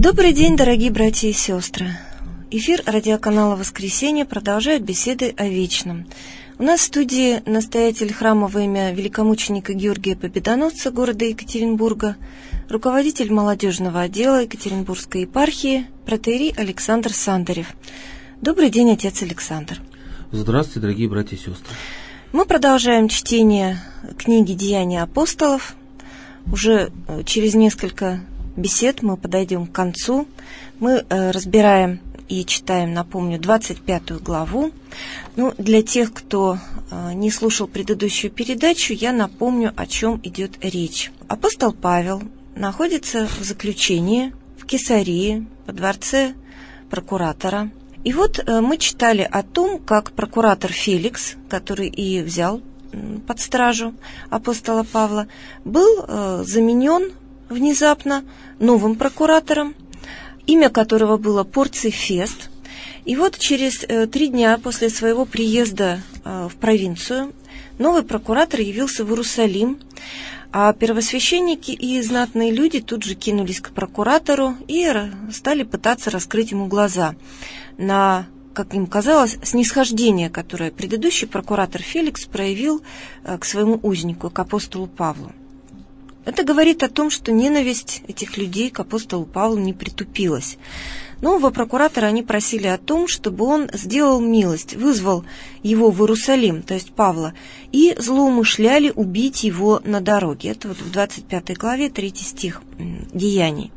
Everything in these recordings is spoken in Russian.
Добрый день, дорогие братья и сестры. Эфир радиоканала «Воскресенье» продолжает беседы о вечном. У нас в студии настоятель храма во имя великомученика Георгия Победоносца города Екатеринбурга, руководитель молодежного отдела Екатеринбургской епархии, протоиерей Александр Сандарев. Добрый день, отец Александр. Здравствуйте, дорогие братья и сестры. Мы продолжаем чтение книги «Деяния апостолов». Уже через несколько бесед мы подойдем к концу. Мы разбираем и читаем, напомню, 25 главу. Для тех, кто не слушал предыдущую передачу, я напомню, о чем идет речь. Апостол Павел находится в заключении в Кесарии, во дворце прокуратора. И вот мы читали о том, как прокуратор Феликс, который и взял под стражу апостола Павла, был заменен внезапно новым прокуратором, имя которого было Порций Фест. И вот через 3 дня после своего приезда в провинцию новый прокуратор явился в Иерусалим, а первосвященники и знатные люди тут же кинулись к прокуратору и стали пытаться раскрыть ему глаза на, как им казалось, снисхождение, которое предыдущий прокуратор Феликс проявил к своему узнику, к апостолу Павлу. Это говорит о том, что ненависть этих людей к апостолу Павлу не притупилась. Нового прокуратора они просили о том, чтобы он сделал милость, вызвал его в Иерусалим, то есть Павла, и злоумышляли убить его на дороге. Это вот в 25 главе 3 стих Деяний.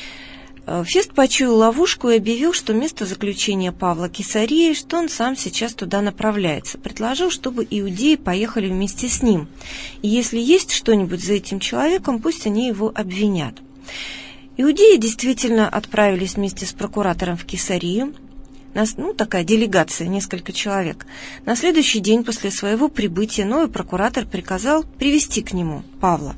Фест почуял ловушку и объявил, что место заключения Павла Кесария, что он сам сейчас туда направляется. Предложил, чтобы иудеи поехали вместе с ним. И если есть что-нибудь за этим человеком, пусть они его обвинят. Иудеи действительно отправились вместе с прокуратором в Кесарию. Такая делегация, несколько человек. На следующий день после своего прибытия новый прокуратор приказал привести к нему Павла.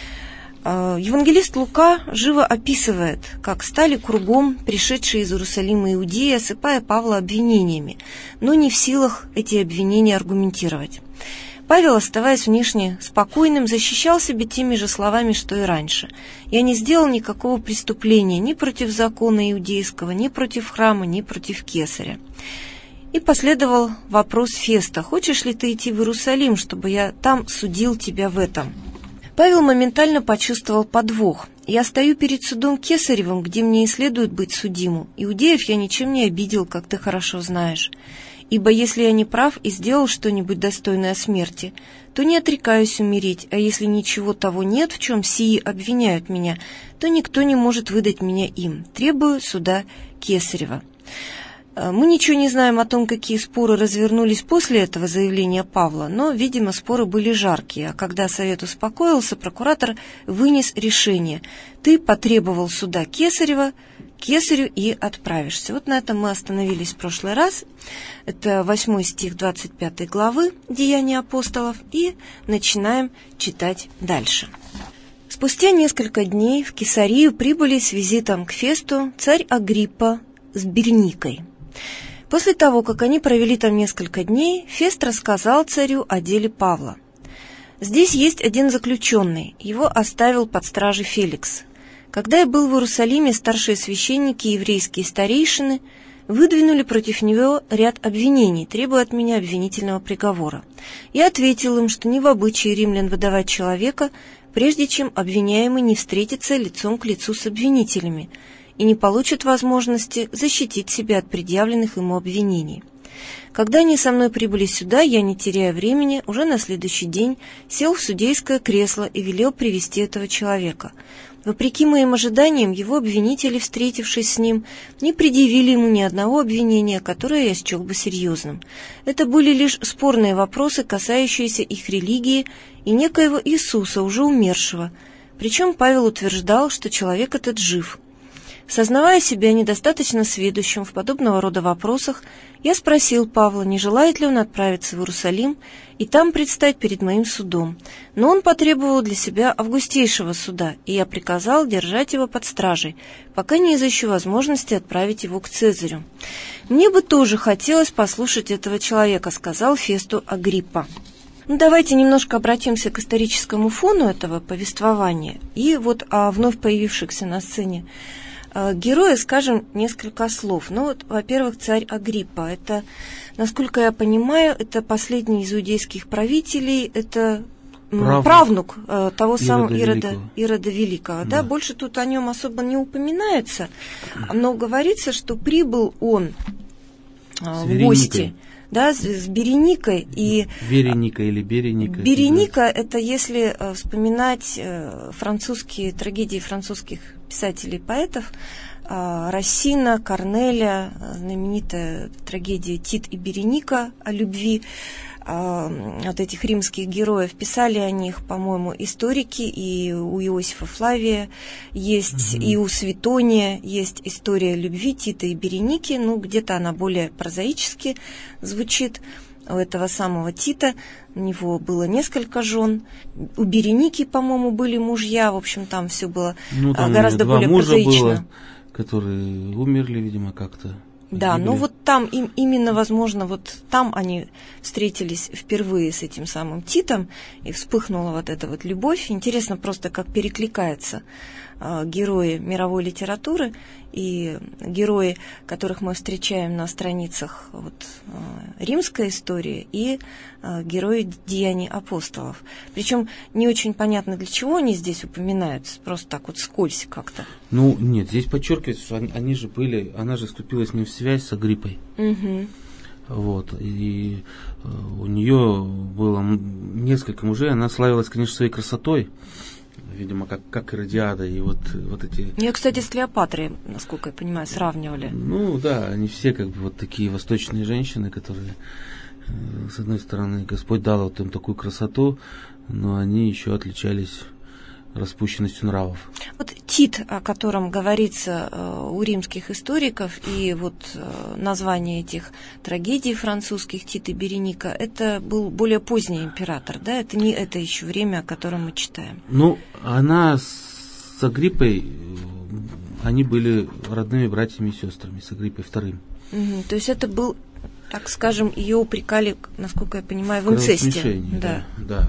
Евангелист Лука живо описывает, как стали кругом пришедшие из Иерусалима иудеи, осыпая Павла обвинениями, но не в силах эти обвинения аргументировать. Павел, оставаясь внешне спокойным, защищал себя теми же словами, что и раньше. «Я не сделал никакого преступления ни против закона иудейского, ни против храма, ни против кесаря». И последовал вопрос Феста: «Хочешь ли ты идти в Иерусалим, чтобы я там судил тебя в этом?» Павел моментально почувствовал подвох. «Я стою перед судом Кесаревым, где мне и следует быть судимым. Иудеев я ничем не обидел, как ты хорошо знаешь. Ибо если я не прав и сделал что-нибудь достойное смерти, то не отрекаюсь умереть, а если ничего того нет, в чем сии обвиняют меня, то никто не может выдать меня им. Требую суда Кесарева». Мы ничего не знаем о том, какие споры развернулись после этого заявления Павла, но, видимо, споры были жаркие, а когда совет успокоился, прокуратор вынес решение: ты потребовал суда Кесарева, Кесарю и отправишься. Вот на этом мы остановились в прошлый раз. Это 8 стих 25 главы «Деяния апостолов», и начинаем читать дальше. Спустя несколько дней в Кесарию прибыли с визитом к Фесту царь Агриппа с Береникой. После того, как они провели там несколько дней, Фест рассказал царю о деле Павла. «Здесь есть один заключенный, его оставил под стражей Феликс. Когда я был в Иерусалиме, старшие священники и еврейские старейшины выдвинули против него ряд обвинений, требуя от меня обвинительного приговора. Я ответил им, что не в обычае римлян выдавать человека, прежде чем обвиняемый не встретится лицом к лицу с обвинителями и не получит возможности защитить себя от предъявленных ему обвинений. Когда они со мной прибыли сюда, я, не теряя времени, уже на следующий день сел в судейское кресло и велел привести этого человека. Вопреки моим ожиданиям, его обвинители, встретившись с ним, не предъявили ему ни одного обвинения, которое я счел бы серьезным. Это были лишь спорные вопросы, касающиеся их религии и некоего Иисуса, уже умершего. Причем Павел утверждал, что человек этот жив. Сознавая себя недостаточно сведущим в подобного рода вопросах, я спросил Павла, не желает ли он отправиться в Иерусалим и там предстать перед моим судом. Но он потребовал для себя августейшего суда, и я приказал держать его под стражей, пока не изыщу возможности отправить его к Цезарю. «Мне бы тоже хотелось послушать этого человека», — сказал Фесту Агриппа. Давайте немножко обратимся к историческому фону этого повествования и вот о вновь появившихся на сцене героя, скажем, несколько слов. Ну вот, во-первых, царь Агриппа. Это, насколько я понимаю, это последний из иудейских правителей, это правнук того самого Ирода Великого. Да? Больше тут о нем особо не упоминается, но говорится, что прибыл он в гости. Да, с Береникой и... Вереника или Береника. Береника – это если вспоминать французские трагедии французских писателей и поэтов, Рассина, Корнеля, знаменитая трагедия «Тит и Береника» о любви, вот этих римских героев. Писали о них, по-моему, историки, и у Иосифа Флавия есть, и у Светония есть история любви Тита и Береники, ну, где-то она более прозаически звучит. У этого самого Тита, у него было несколько жен, у Береники, по-моему, были мужья, в общем, там все было гораздо более прозаично. Было, которые умерли, видимо, как-то. Да, ну вот там именно, возможно, вот там они встретились впервые с этим самым Титом, и вспыхнула вот эта вот любовь. Интересно просто, как перекликаются герои мировой литературы и герои, которых мы встречаем на страницах вот, римской истории, и герои деяний апостолов. Причем не очень понятно, для чего они здесь упоминаются, просто так вот вскользь как-то. Ну, нет, здесь подчеркивается, что они же были, она же вступила с ним в связь с Агриппой. Угу. Вот, и у нее было несколько мужей, она славилась, конечно, своей красотой, видимо, как Иродиада, и вот эти... Ее, кстати, с Клеопатрой, насколько я понимаю, сравнивали. Ну, да, они все как бы вот такие восточные женщины, которые, с одной стороны, Господь дал вот им такую красоту, но они еще отличались распущенностью нравов. Вот Тит, о котором говорится у римских историков, и вот название этих трагедий французских, Тит и Береника, это был более поздний император, да? Это не это еще время, о котором мы читаем. Ну, она с Агриппой, они были родными братьями и сестрами, с Агриппой II. Угу, то есть это был, так скажем, ее упрекали, насколько я понимаю, в инцесте. Да.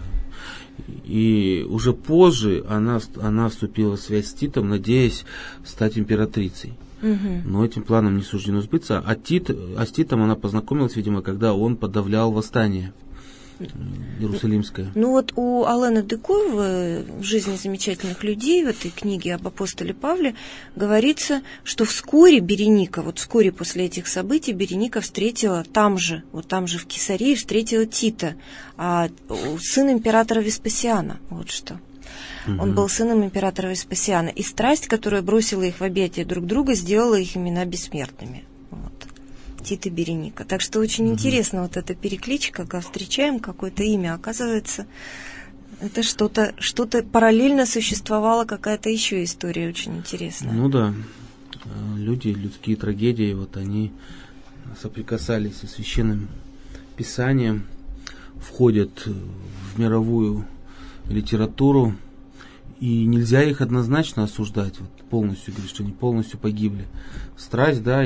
И уже позже она вступила в связь с Титом, надеясь стать императрицей. Угу. Но этим планом не суждено сбыться. А с Титом она познакомилась, видимо, когда он подавлял восстание иерусалимское. Ну вот у Алены Декоевой в «Жизни замечательных людей», в этой книге об апостоле Павле, говорится, что вскоре Береника, вот вскоре после этих событий, Береника встретила там же в Кесарии, встретила Тита, сын императора Веспасиана, вот что. Он был сыном императора Веспасиана. И страсть, которая бросила их в объятия друг друга, сделала их имена бессмертными. Тит и Береника. Так что очень интересно вот эта перекличка, когда встречаем какое-то имя, оказывается, это что-то параллельно существовала, какая-то еще история очень интересная. Ну да, людские трагедии, вот они соприкасались со священным писанием, входят в мировую литературу, и нельзя их однозначно осуждать, вот полностью говорить, что они полностью погибли. Страсть, да,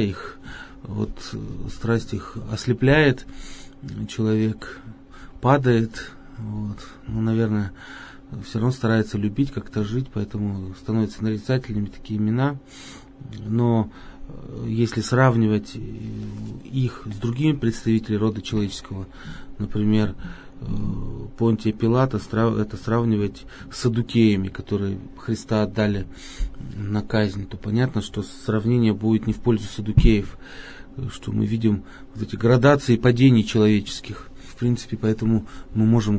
страсть их ослепляет, человек падает, наверное, все равно старается любить, как-то жить, поэтому становятся нарицательными такие имена. Но если сравнивать их с другими представителями рода человеческого, например, Понтия Пилата, это сравнивать с саддукеями, которые Христа отдали на казнь, то понятно, что сравнение будет не в пользу саддукеев, что мы видим вот эти градации падений человеческих. В принципе, поэтому мы можем,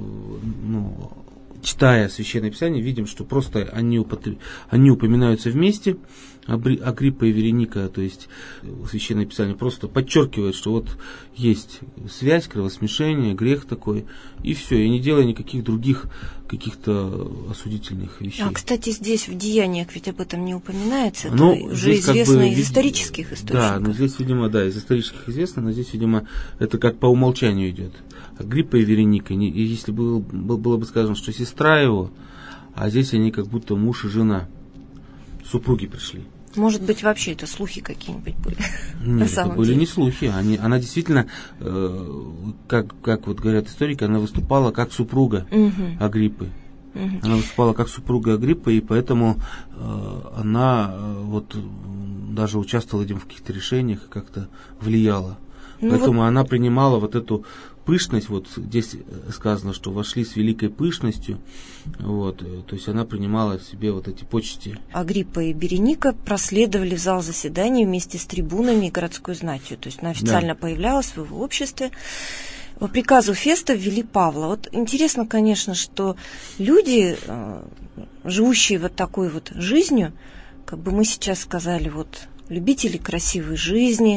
читая Священное Писание, видим, что просто они упоминаются вместе, Агриппа и Вереника, то есть Священное Писание просто подчеркивает, что вот есть связь, кровосмешение, грех такой, и все, и не делая никаких других каких-то осудительных вещей. Кстати, здесь в Деяниях ведь об этом не упоминается, это уже известно из исторических источников. Да, но здесь, видимо, из исторических известно, но здесь, видимо, это как по умолчанию идет. Агриппа и Вереника, если было бы сказано, что сестра его, а здесь они как будто муж и жена, супруги пришли. Может быть, вообще это слухи какие-нибудь были? Нет, это были не слухи. Она действительно, как вот говорят историки, она выступала как супруга Агриппы. Она выступала как супруга Агриппы, и поэтому она вот даже участвовала в каких-то решениях и как-то влияла. Поэтому она принимала вот эту пышность, вот здесь сказано, что вошли с великой пышностью, вот, то есть она принимала в себе вот эти почести. Агриппа и Береника проследовали в зал заседаний вместе с трибунами и городской знатью, то есть она официально появлялась в его обществе. По приказу Феста ввели Павла. Вот интересно, конечно, что люди, живущие вот такой вот жизнью, как бы мы сейчас сказали, вот любители красивой жизни,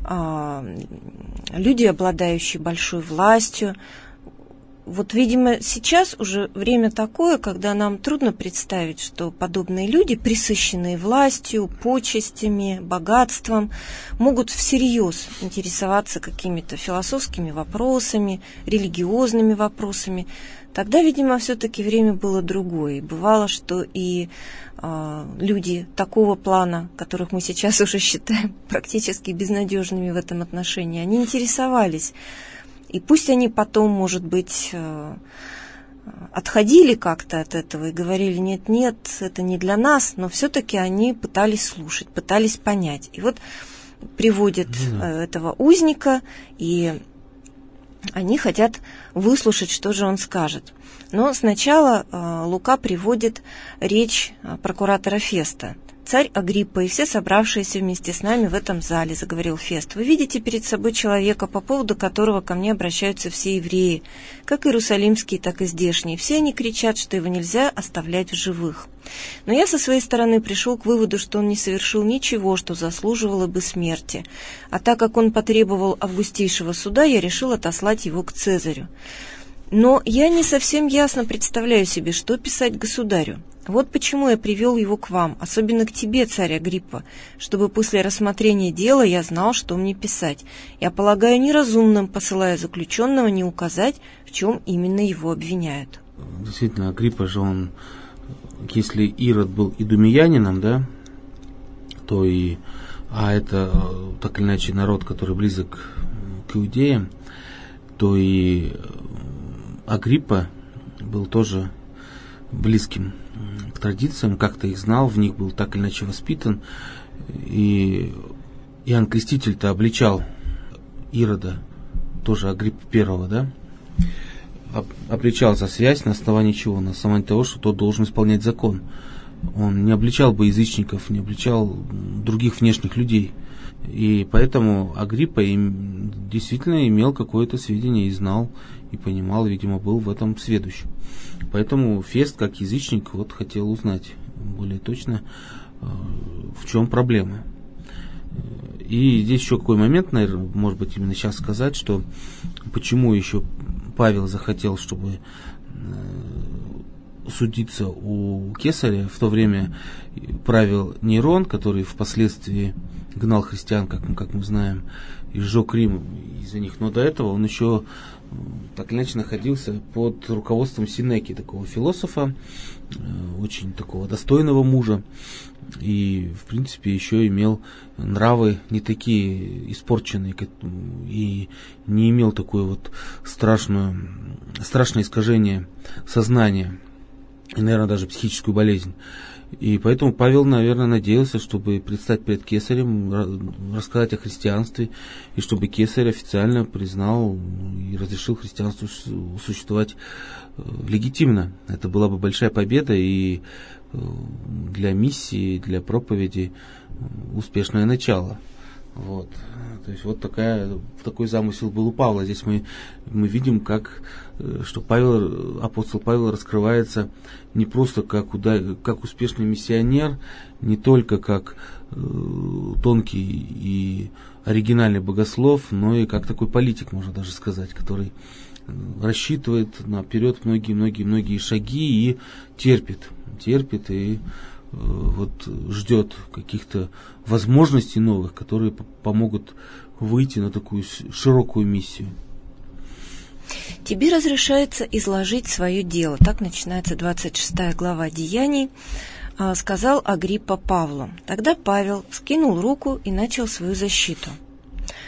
люди, обладающие большой властью. Вот, видимо, сейчас уже время такое, когда нам трудно представить, что подобные люди, присыщенные властью, почестями, богатством, могут всерьез интересоваться какими-то философскими вопросами, религиозными вопросами. Тогда, видимо, все-таки время было другое. И бывало, что и люди такого плана, которых мы сейчас уже считаем практически безнадежными в этом отношении, они интересовались. И пусть они потом, может быть, отходили как-то от этого и говорили: нет, это не для нас, но все-таки они пытались слушать, пытались понять. И вот приводят этого узника, и они хотят выслушать, что же он скажет. Но сначала Лука приводит речь прокуратора Феста. «Царь Агриппа и все собравшиеся вместе с нами в этом зале, — заговорил Фест, — вы видите перед собой человека, по поводу которого ко мне обращаются все евреи, как иерусалимские, так и здешние. Все они кричат, что его нельзя оставлять в живых. Но я со своей стороны пришел к выводу, что он не совершил ничего, что заслуживало бы смерти. А так как он потребовал августейшего суда, я решил отослать его к Цезарю. Но я не совсем ясно представляю себе, что писать государю. Вот почему я привел его к вам, особенно к тебе, царь Агриппа, чтобы после рассмотрения дела я знал, что мне писать. Я полагаю неразумным, посылая заключенного, не указать, в чем именно его обвиняют». Действительно, Агриппа же он, если Ирод был идумеянином, да, то и, это так или иначе народ, который близок к иудеям, то и Агриппа был тоже близким к традициям, как-то их знал, в них был так или иначе воспитан. И Иоанн Креститель-то обличал Ирода, тоже Агриппа I, да, обличал за связь на основании чего? На основании того, что тот должен исполнять закон. Он не обличал бы язычников, не обличал других внешних людей. И поэтому Агриппа действительно имел какое-то сведение и знал, и понимал, видимо, был в этом сведущ. Поэтому Фест, как язычник, вот хотел узнать более точно, в чем проблема. И здесь еще какой момент, наверное, может быть, именно сейчас сказать, что почему еще Павел захотел, чтобы судиться у Кесаря. В то время правил Нерон, который впоследствии гнал христиан, как мы знаем, и сжег Рим из-за них. Но до этого он еще так или иначе находился под руководством Сенеки, такого философа, очень такого достойного мужа, и в принципе еще имел нравы не такие испорченные, и не имел такое вот страшное искажение сознания, и, наверное, даже психическую болезнь. И поэтому Павел, наверное, надеялся, чтобы предстать перед Кесарем, рассказать о христианстве, и чтобы Кесарь официально признал и разрешил христианству существовать легитимно. Это была бы большая победа и для миссии, для проповеди успешное начало. Вот. То есть вот такой замысел был у Павла. Здесь мы видим, что апостол Павел раскрывается не просто как успешный миссионер, не только как тонкий и оригинальный богослов, но и как такой политик, можно даже сказать, который рассчитывает наперед многие шаги и терпит и вот ждет каких-то возможностей новых, которые помогут выйти на такую широкую миссию. «Тебе разрешается изложить свое дело». Так начинается 26 глава Деяний. Сказал Агриппа Павлу. Тогда Павел скинул руку и начал свою защиту.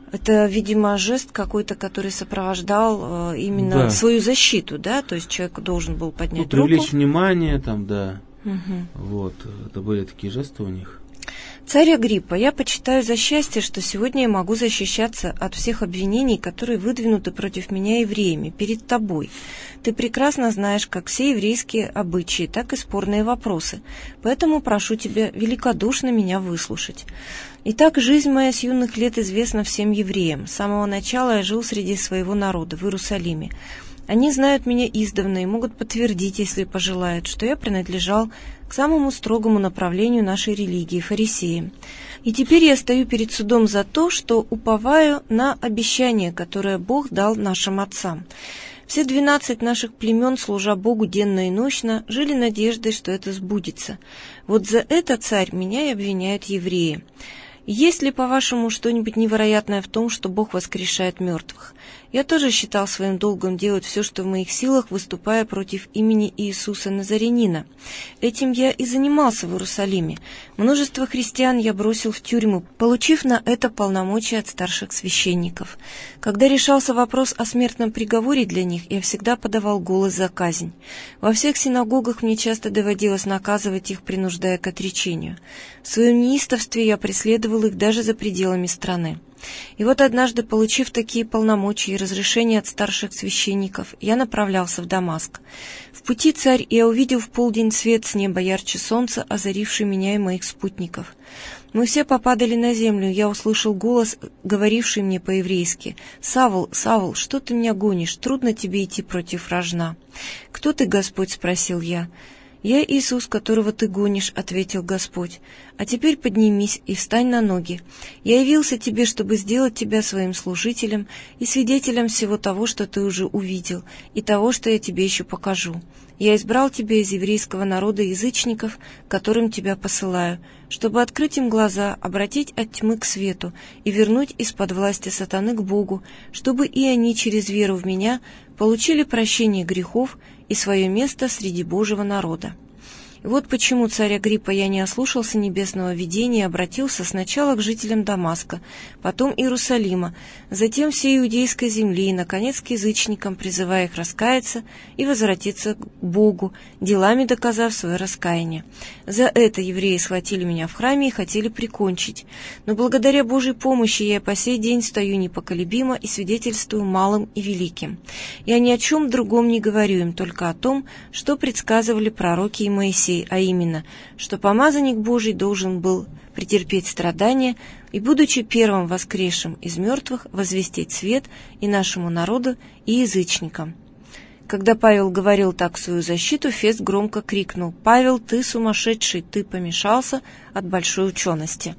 Это, видимо, жест какой-то, который сопровождал именно свою защиту, да? То есть человек должен был поднять руку. Привлечь внимание, там, да. Вот, это были такие жесты у них. Царь Агриппа, я почитаю за счастье, что сегодня я могу защищаться от всех обвинений, которые выдвинуты против меня евреями, перед тобой. Ты прекрасно знаешь как все еврейские обычаи, так и спорные вопросы, поэтому прошу тебя великодушно меня выслушать. Итак, жизнь моя с юных лет известна всем евреям. С самого начала я жил среди своего народа в Иерусалиме. Они знают меня издавна и могут подтвердить, если пожелают, что я принадлежал к самому строгому направлению нашей религии, фарисеям. И теперь я стою перед судом за то, что уповаю на обещание, которое Бог дал нашим отцам. Все 12 наших племен, служа Богу денно и нощно, жили надеждой, что это сбудется. Вот за это, царь, меня и обвиняют евреи. Есть ли, по-вашему, что-нибудь невероятное в том, что Бог воскрешает мертвых? Я тоже считал своим долгом делать все, что в моих силах, выступая против имени Иисуса Назарянина. Этим я и занимался в Иерусалиме. Множество христиан я бросил в тюрьму, получив на это полномочия от старших священников. Когда решался вопрос о смертном приговоре для них, я всегда подавал голос за казнь. Во всех синагогах мне часто доводилось наказывать их, принуждая к отречению. В своем неистовстве я преследовал их даже за пределами страны. И вот однажды, получив такие полномочия и разрешение от старших священников, я направлялся в Дамаск. В пути, царь, я увидел в полдень свет с неба ярче солнца, озаривший меня и моих спутников. Мы все попадали на землю, я услышал голос, говоривший мне по-еврейски: «Савл, Савл, что ты меня гонишь? Трудно тебе идти против рожна». «Кто ты, Господь?» — спросил я. «Я Иисус, которого ты гонишь», — ответил Господь. «А теперь поднимись и встань на ноги. Я явился тебе, чтобы сделать тебя своим служителем и свидетелем всего того, что ты уже увидел, и того, что я тебе еще покажу. Я избрал тебя из еврейского народа язычников, которым тебя посылаю, чтобы открыть им глаза, обратить от тьмы к свету и вернуть из-под власти сатаны к Богу, чтобы и они через веру в меня получили прощение грехов и свое место среди Божьего народа». И вот почему, царь Агриппа, я не ослушался небесного видения и обратился сначала к жителям Дамаска, потом Иерусалима, затем всей иудейской земли и, наконец, к язычникам, призывая их раскаяться и возвратиться к Богу, делами доказав свое раскаяние. За это евреи схватили меня в храме и хотели прикончить. Но благодаря Божьей помощи я по сей день стою непоколебимо и свидетельствую малым и великим. Я ни о чем другом не говорю им, только о том, что предсказывали пророки и Моисей, а именно, что помазанник Божий должен был претерпеть страдания и, будучи первым воскресшим из мертвых, возвестить свет и нашему народу, и язычникам. Когда Павел говорил так в свою защиту, Фест громко крикнул: «Павел, ты сумасшедший, ты помешался от большой учености».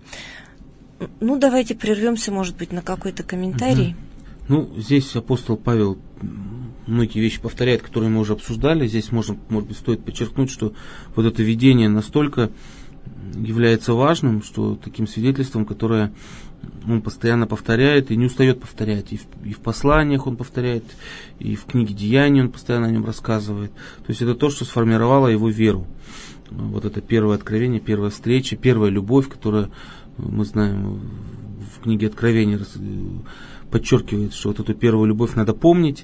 Ну, давайте прервемся, может быть, на какой-то комментарий. Здесь апостол Павел многие вещи повторяет, которые мы уже обсуждали. Здесь, может быть, стоит подчеркнуть, что вот это видение настолько является важным, что таким свидетельством, которое он постоянно повторяет и не устает повторять. И в посланиях он повторяет, и в книге Деяний он постоянно о нем рассказывает. То есть это то, что сформировало его веру. Вот это первое откровение, первая встреча, первая любовь, которая, мы знаем, в книге Откровения подчеркивает, что вот эту первую любовь надо помнить,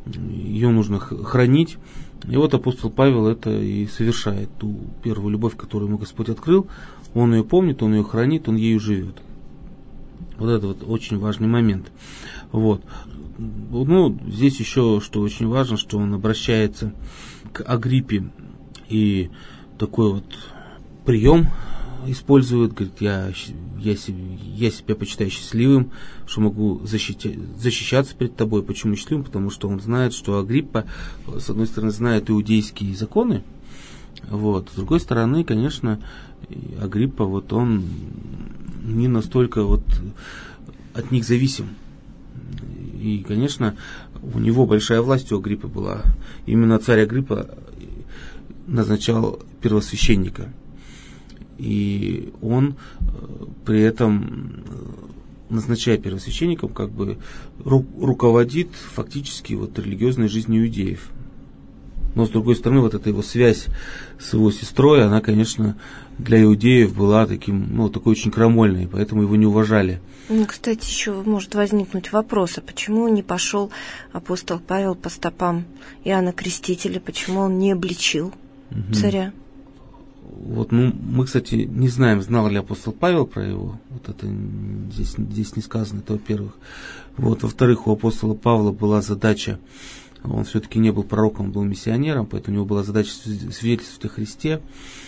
ее нужно хранить. И вот апостол Павел это и совершает, ту первую любовь, которую ему Господь открыл. Он ее помнит, он ее хранит, он ею живет. Вот это вот очень важный момент. Вот. Здесь еще, что очень важно, что он обращается к Агриппе и такой вот прием использует, говорит: я себя почитаю счастливым, что могу защищаться перед тобой. Почему счастливым? Потому что он знает, что Агриппа, с одной стороны, знает иудейские законы, с другой стороны, конечно, Агриппа, он не настолько от них зависим. И, конечно, у него большая власть, у Агриппы была. Именно царь Агриппа назначал первосвященника. И он при этом, назначая первосвященником, руководит фактически религиозной жизнью иудеев. Но, с другой стороны, вот эта его связь с его сестрой, она, конечно, для иудеев была такой очень крамольной, поэтому его не уважали. Кстати, еще может возникнуть вопрос, а почему не пошел апостол Павел по стопам Иоанна Крестителя, почему он не обличил царя? Мы, кстати, не знаем, знал ли апостол Павел про его. Вот это здесь не сказано, это во-первых. Во-вторых, у апостола Павла была задача, он все-таки не был пророком, он был миссионером, поэтому у него была задача свидетельствовать о Христе.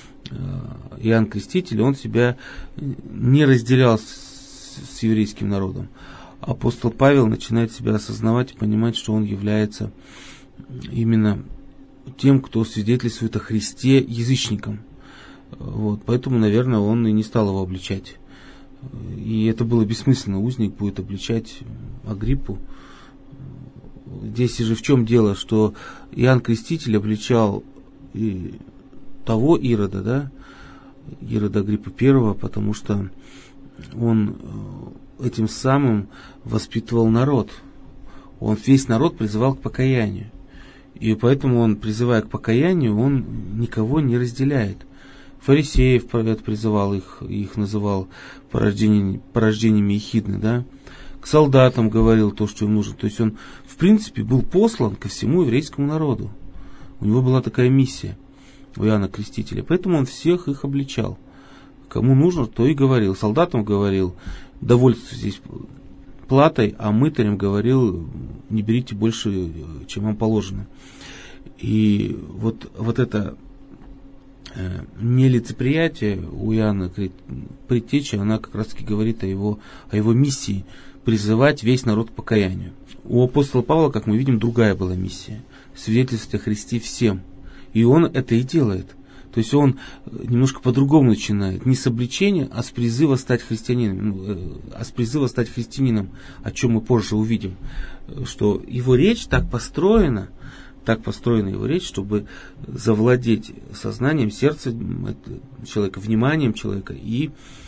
Иоанн Креститель, он себя не разделял с еврейским народом. Апостол Павел начинает себя осознавать и понимать, что он является именно тем, кто свидетельствует о Христе язычникам. Поэтому, наверное, он и не стал его обличать. И это было бессмысленно. Узник будет обличать Агриппу. Здесь же в чем дело, что Иоанн Креститель обличал и того Ирода, Ирода Агриппы I, потому что он этим самым воспитывал народ. Он весь народ призывал к покаянию. И поэтому он, призывая к покаянию, он никого не разделяет. Фарисеев призывал, их называл порождениями ехидны, к солдатам говорил то, что им нужно. То есть он, в принципе, был послан ко всему еврейскому народу. У него была такая миссия, у Иоанна Крестителя. Поэтому он всех их обличал. Кому нужно, то и говорил. Солдатам говорил, довольствуйтесь платой, а мытарям говорил, не берите больше, чем вам положено. И вот это нелицеприятие у Иоанна Предтечи, она как раз таки говорит о его миссии призывать весь народ к покаянию. У апостола Павла, как мы видим, другая была миссия – свидетельствовать о Христе всем. И он это и делает. То есть он немножко по-другому начинает. Не с обличения, а с призыва стать христианином. О чем мы позже увидим. Что его речь так построена его речь, чтобы завладеть сознанием, сердцем человека, вниманием человека и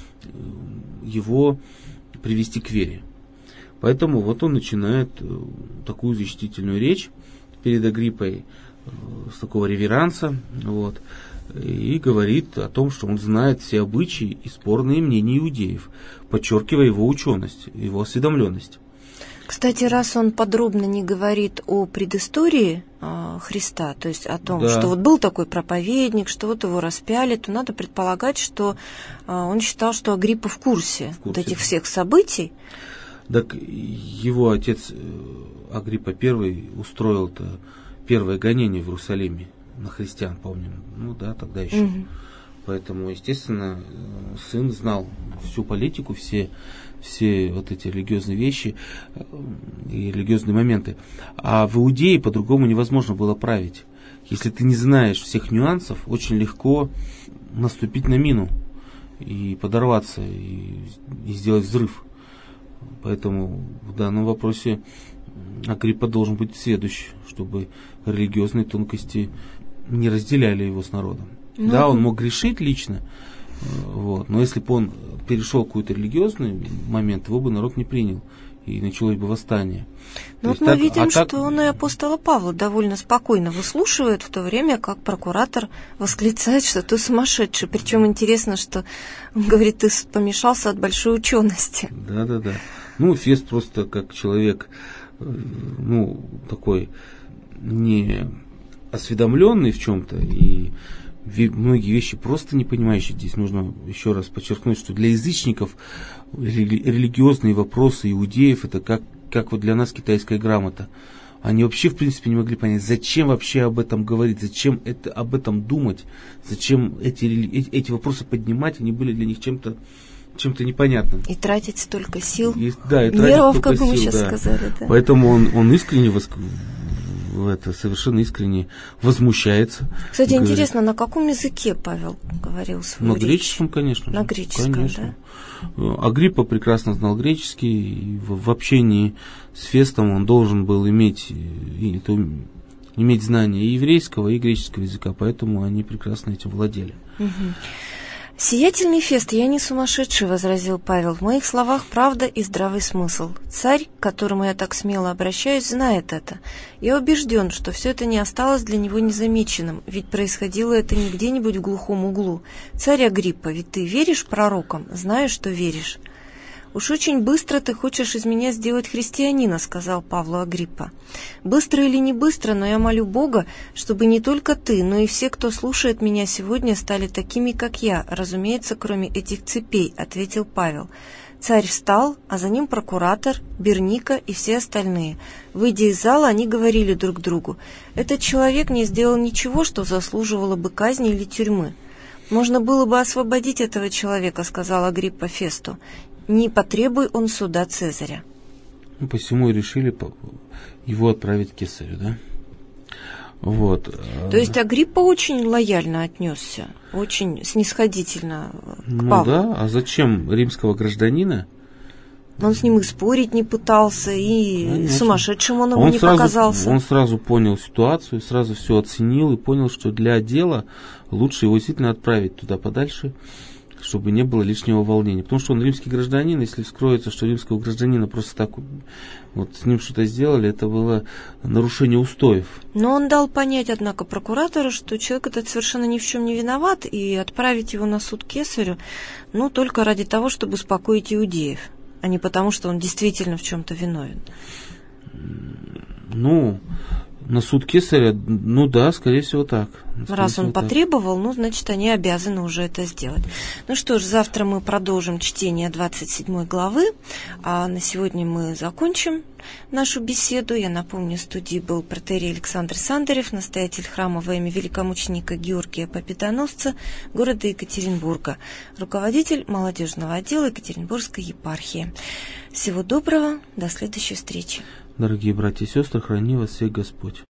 его привести к вере. Поэтому он начинает такую защитительную речь перед Агриппой с такого реверанса, и говорит о том, что он знает все обычаи и спорные мнения иудеев, подчеркивая его ученость, его осведомленность. Кстати, раз он подробно не говорит о предыстории Христа, то есть о том, что был такой проповедник, что его распяли, то надо предполагать, что он считал, что Агриппа в курсе этих всех событий. Так его отец Агриппа I устроил-то первое гонение в Иерусалиме на христиан, помним, тогда еще. Поэтому, естественно, сын знал всю политику, все эти религиозные вещи и религиозные моменты. А в Иудее по-другому невозможно было править. Если ты не знаешь всех нюансов, очень легко наступить на мину и подорваться, и сделать взрыв. Поэтому в данном вопросе Агриппа должен быть сведущ, чтобы религиозные тонкости не разделяли его с народом. Да, он мог грешить лично, но если бы он перешел какой-то религиозный момент, его бы народ не принял, и началось бы восстание. Мы видим, что он и апостола Павла довольно спокойно выслушивает, в то время как прокуратор восклицает, что ты сумасшедший. Причем интересно, что он говорит, ты помешался от большой учености. Да. Фест просто как человек, такой не осведомленный в чем-то и многие вещи просто не понимающие. Здесь нужно еще раз подчеркнуть, что для язычников религиозные вопросы иудеев это как для нас китайская грамота. Они вообще в принципе не могли понять, зачем вообще об этом говорить, зачем об этом думать, зачем эти вопросы поднимать, они были для них чем-то непонятным. И тратить столько сил, нервов, как бы мы сейчас сказали. Да. Поэтому он искренне совершенно искренне возмущается. Кстати, интересно, на каком языке Павел говорил свою речь? На греческом, конечно. На греческом, конечно. Да. Агриппа прекрасно знал греческий, и в общении с Фестом он должен был иметь знания и еврейского, и греческого языка, поэтому они прекрасно этим владели. «Сиятельный Фест, я не сумасшедший», — возразил Павел. «В моих словах правда и здравый смысл. Царь, к которому я так смело обращаюсь, знает это. Я убежден, что все это не осталось для него незамеченным, ведь происходило это не где-нибудь в глухом углу. Царь Агриппа, ведь ты веришь пророкам? Знаю, что веришь». «Уж очень быстро ты хочешь из меня сделать христианина», — сказал Павлу Агриппа. «Быстро или не быстро, но я молю Бога, чтобы не только ты, но и все, кто слушает меня сегодня, стали такими, как я, разумеется, кроме этих цепей», — ответил Павел. Царь встал, а за ним прокуратор, Берника и все остальные. Выйдя из зала, они говорили друг другу: «Этот человек не сделал ничего, что заслуживало бы казни или тюрьмы». «Можно было бы освободить этого человека», — сказал Агриппа Фесту. «Не потребуй он суда Цезаря». Посему и решили его отправить к кесарю, да? Вот. То есть Агриппа очень лояльно отнесся, очень снисходительно к Павлу. Да, а зачем римского гражданина? Он с ним и спорить не пытался, и Конечно. Сумасшедшим он ему не показался. Он сразу понял ситуацию, сразу все оценил и понял, что для дела лучше его действительно отправить туда подальше, чтобы не было лишнего волнения. Потому что он римский гражданин, если вскроется, что римского гражданина просто так вот с ним что-то сделали, это было нарушение устоев. Но он дал понять, однако, прокуратору, что человек этот совершенно ни в чем не виноват, и отправить его на суд кесарю, только ради того, чтобы успокоить иудеев, а не потому, что он действительно в чем-то виновен. На суд кесаря, да, скорее всего так. Раз он потребовал, значит, они обязаны уже это сделать. Ну что ж, завтра мы продолжим чтение 27 главы, а на сегодня мы закончим нашу беседу. Я напомню, в студии был протоиерей Александр Сандарев, настоятель храма во имя великомученика Георгия Победоносца города Екатеринбурга, руководитель молодежного отдела Екатеринбургской епархии. Всего доброго, до следующей встречи. Дорогие братья и сестры, храни вас всех Господь.